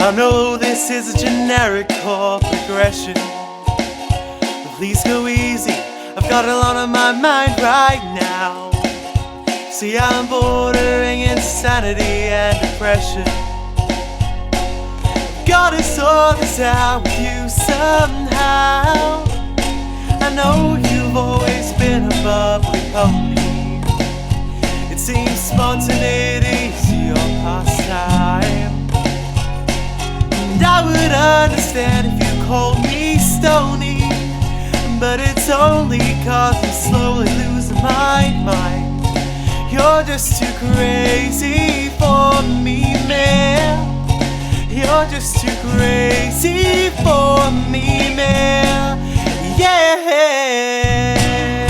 I know this is a generic chord progression, but please go easy, I've got a lot on my mind right now. See, I'm bordering insanity and depression. I've gotta sort this out with you somehow. I know you've always been a bubbly pony. It seems spontaneity's your pastime, and I would understand if you called me stony, but it's only 'cause I'm slowly losing my mind. You're just too crazy for me, man. You're just too crazy for me, man. Yeah.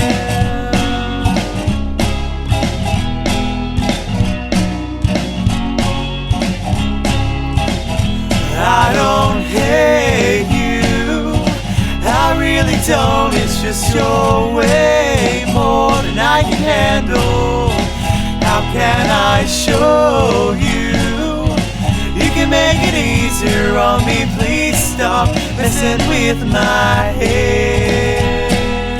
I don't hate you, I really don't. It's just your way more than I can handle. How can I show you? You can make it easier on me. Please stop messing with my head.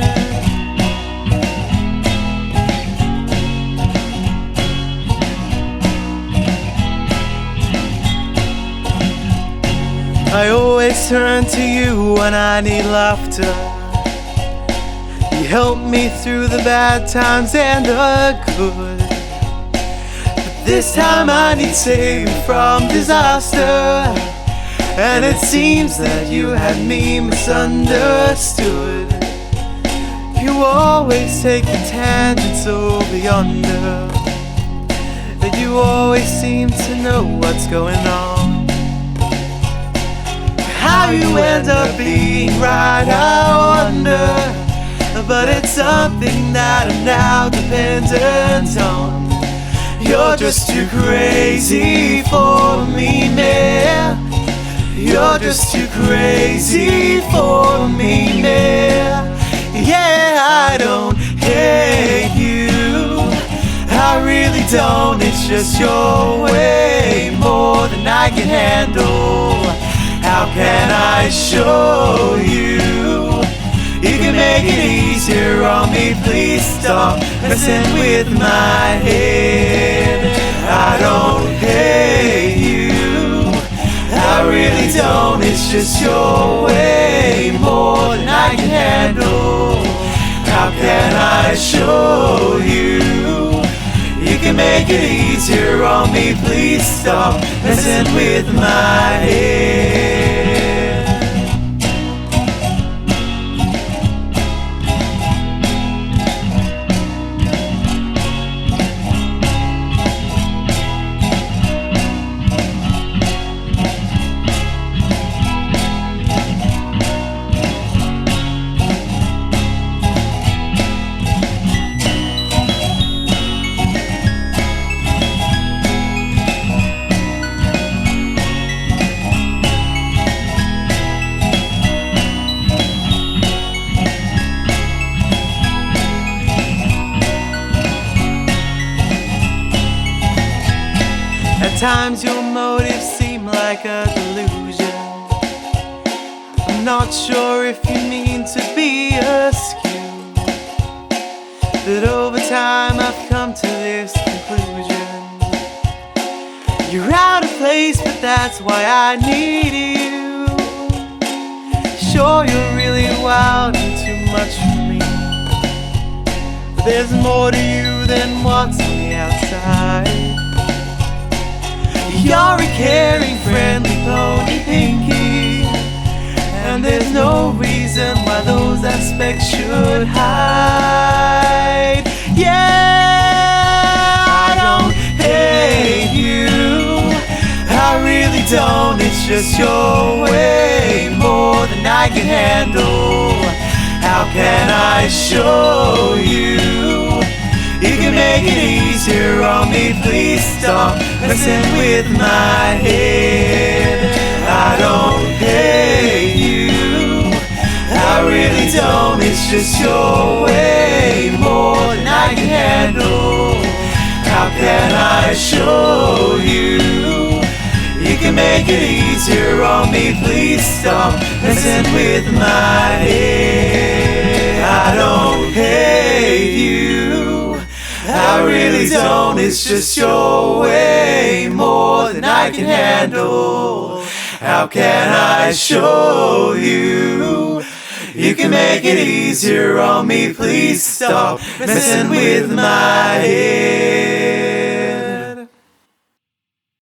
I always turn to you when I need laughter. You help me through the bad times and the good. This time I need saving from disaster, and it seems that you had me misunderstood. You always take the tangents over yonder, but you always seem to know what's going on. How you end up being right, I wonder, but it's something that I'm now dependent on. You're just too crazy for me, man. You're just too crazy for me, man. Yeah, I don't hate you, I really don't. It's just your way more than I can handle. How can I show you? You can make it easier on me. Please stop messing with my head. I don't hate you, I really don't. It's just your way more than I can handle. How can I show you? You can make it easier on me. Please stop messing with my head. At times your motives seem like a delusion. I'm not sure if you mean to be askew, but over time I've come to this conclusion. You're out of place, but that's why I need you. Sure, you're really wild and too much for me, but there's more to you than what's on the outside. You're a caring, friendly pony pinky, and there's no reason why those aspects should hide. Yeah, I don't hate you, I really don't. It's just your way more than I can handle. How can I show you? You can make it easier on me. Please stop messing with my head. I don't hate you, I really don't. It's just your way more than I can handle. How can I show you? You can can make it easier on me. Please stop messing with my head. I don't hate you, I really don't. It's just your way more than I can handle. How can I show you? You can make it easier on me. Please stop messing with my head.